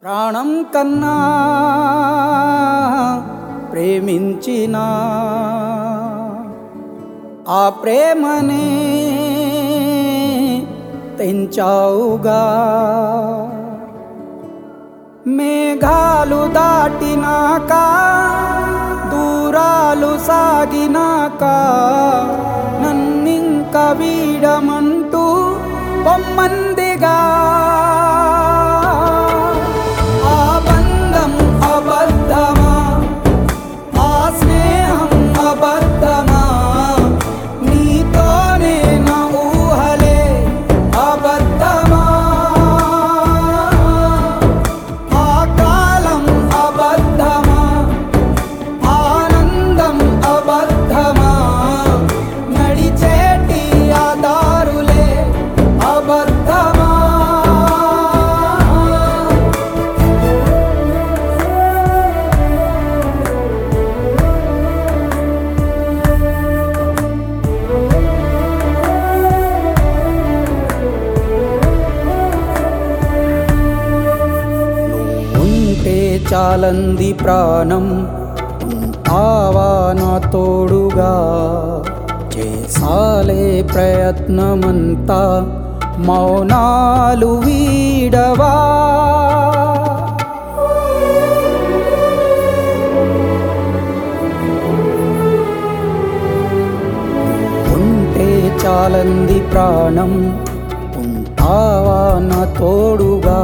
ప్రాణం కన్నా ప్రేమించిన ఆ ప్రేమనే తెంచావుగా. మేఘాలు దాటినాక దూరాలు సాగినాక నన్నింక వీడమంటూ పొమ్మందిగా. ఆ బంధం అబద్ధమా, ఆ స్నేహం అబద్ధమా, నీతోనే నా ఊహలే అబద్ధమా. ఆ కాలం అబద్ధమా, ఆనందం అబద్ధమా, నడిచేటి ఆ దారులే అబద్ధమా. ఉంటే చాలంది ప్రాణం, ఉంటావా నా తోడుగా. చేసాలే ప్రయత్నమంతా, మౌనాలు వీడవా. ఉంటే చాలంది ప్రాణం, ఉంటావా నా తోడుగా.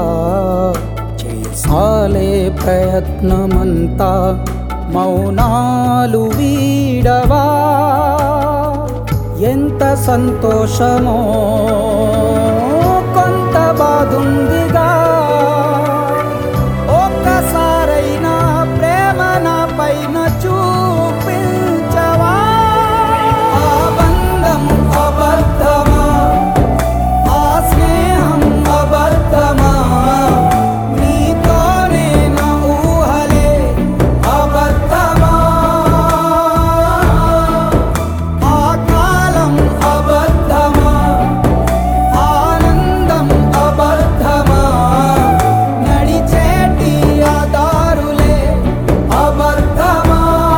చేసాలే ప్రయత్నమంతా, మౌనాలు వీడవా. ఎంత సంతోషమో కొంత బాధుందిగా. ఒక్కసారైనా ప్రేమ నా పైన చూపించవా. ఆ బంధం అబద్ధమా, ఆ స్నేహం అబద్ధమా, నీతోనే నా ఊహలే అబద్ధమా. ఆ కాలం అబద్ధమా, ఆనందం అబద్ధమా, నడిచేటి ఆ దారులే అబద్ధమా.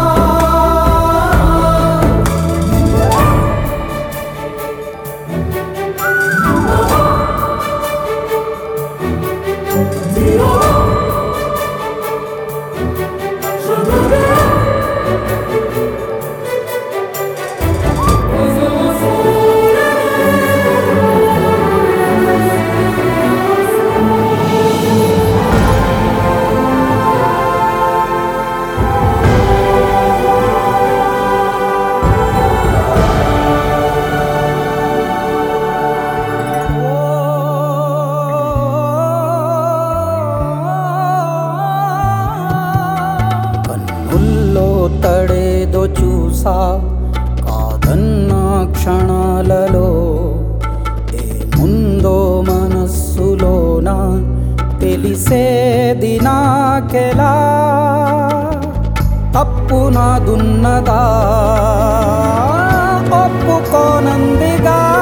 కన్నుల్లో తడేదో చూసా కాదన్న క్షణాలలో. ఏముందో మనస్సులోన తెలిసేది నాకెలా. తప్పు నాదున్నదా ఒప్పుకోనందిగా.